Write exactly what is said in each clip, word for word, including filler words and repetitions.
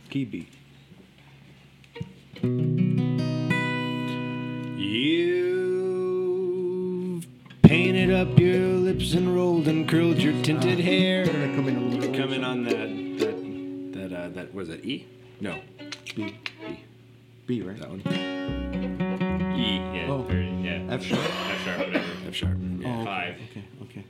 Key B. You've painted up your lips and rolled and curled your tinted Uh, hair. Come in a little. Come in on that, that, that, uh, that, was it E? No. B. B. B, right? That one. E, yeah, Oh. or, yeah. F sharp. F sharp, whatever. F sharp. Oh, Yeah. okay, Five. Okay, okay.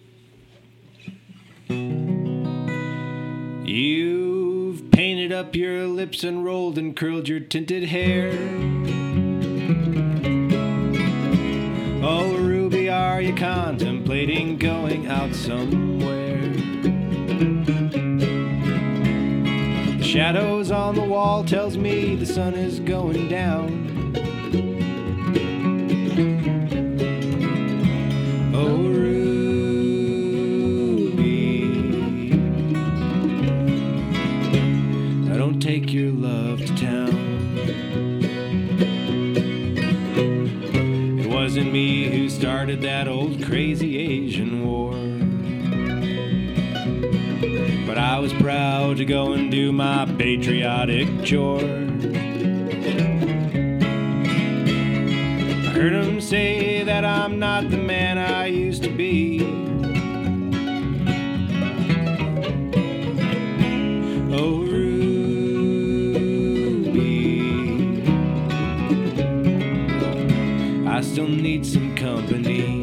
You've painted up your lips and rolled and curled your tinted hair. Oh, Ruby, are you contemplating going out somewhere? The shadows on the wall tells me the sun is going down. Oh, Ruby, I don't take your love to town. It wasn't me who started that old crazy Asian war, but I was proud to go and do my patriotic chore. I heard him say that I'm not the man I used to be. Oh, Ruby, I still need some company.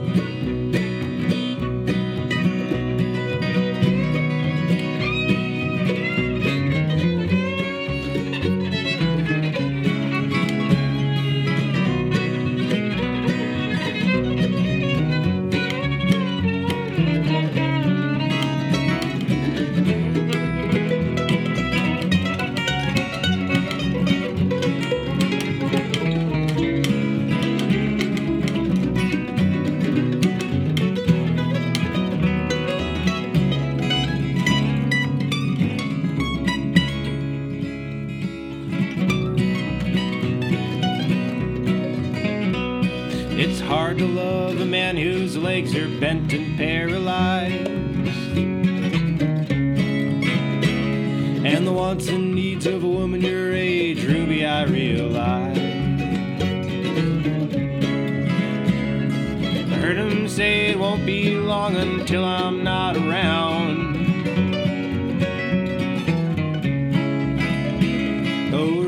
It's hard to love a man whose legs are bent and paralyzed, and the wants and needs of a woman your age, Ruby, I realize. I heard him say it won't be long until I'm not around. Oh,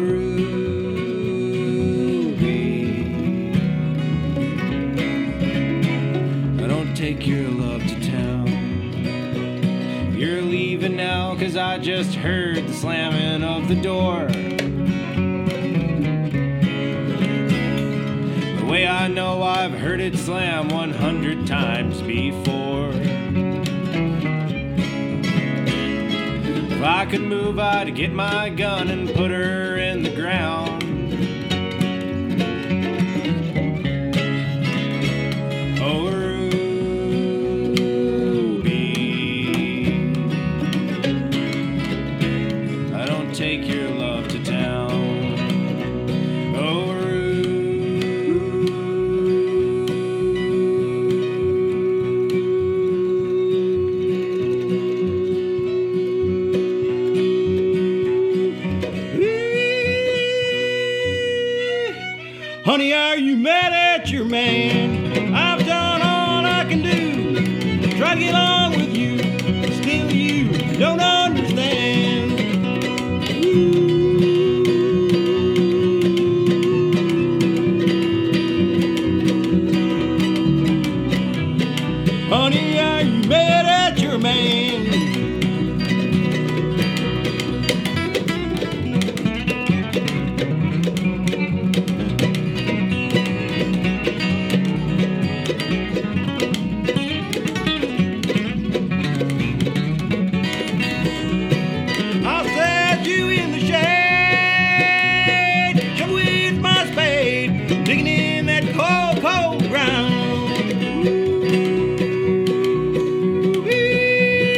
take your love to town. You're leaving now, cause I just heard the slamming of the door. The way I know I've heard it slam one hundred times before. If I could move, I'd get my gun and put her in the ground. Oh, take your love to town. Oh, honey, are you mad at your man? I've done all I can do. Try to get along with you, still you don't understand. Honey, are you mad at your man? I'll set you in the shade, shovel with my spade, digging in that cold, cold ground. Ooh-wee.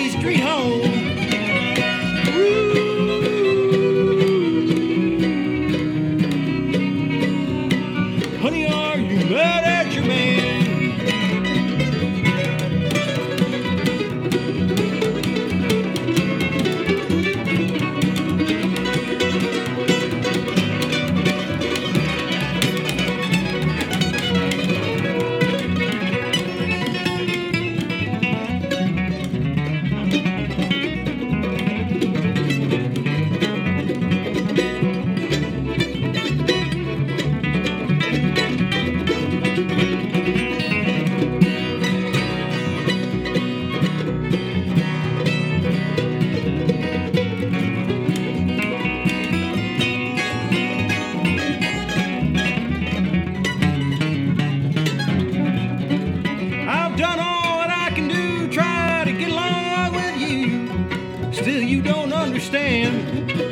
easy street home. Honey, are you mad at your man? I've done all that I can do, try to get along with you. Still, you don't understand.